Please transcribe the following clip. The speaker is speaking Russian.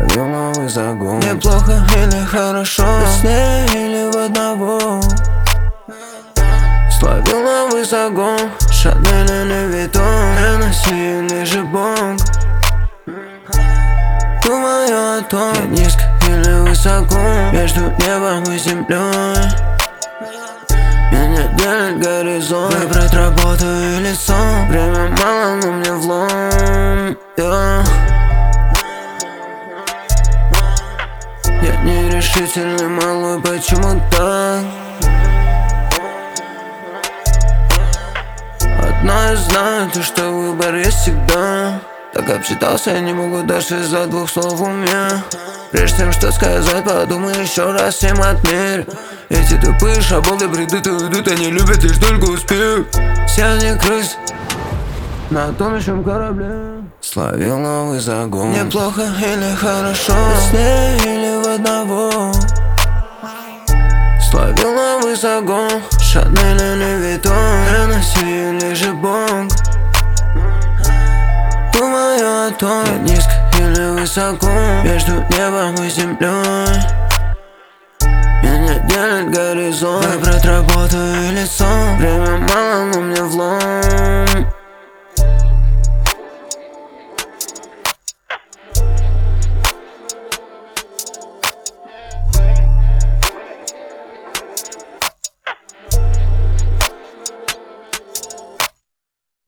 словил новый загон. Неплохо или хорошо, с ней или в одного. Словил новый загон. Шанель или Виттон, Хеннесси или же Бонг. Думаю о том, я низко или высоко, между небом и землей. Меня делит горизонт, выбрать работу или сон. Время мало, но мне влом, Я нерешительный малой, почему так? Одно я знаю, то что выбор есть всегда. Так обсчитался, я не могу даже из-за двух слов в уме. Прежде чем что сказать, подумай еще раз, всем отмерь. Эти тупые шаболы придут и уйдут, они любят лишь только успех. Все они крысы на тонущем корабле. Словил новый загон. Неплохо или хорошо, с ней или в одного. Словил новый загон. Шанель или Виттон, Хеннесси или же Бонг. Думаю о том, я низко или высоко, между небом и землей. Меня делит горизонт, выбрать работу или сон. Время мало, но мне влом.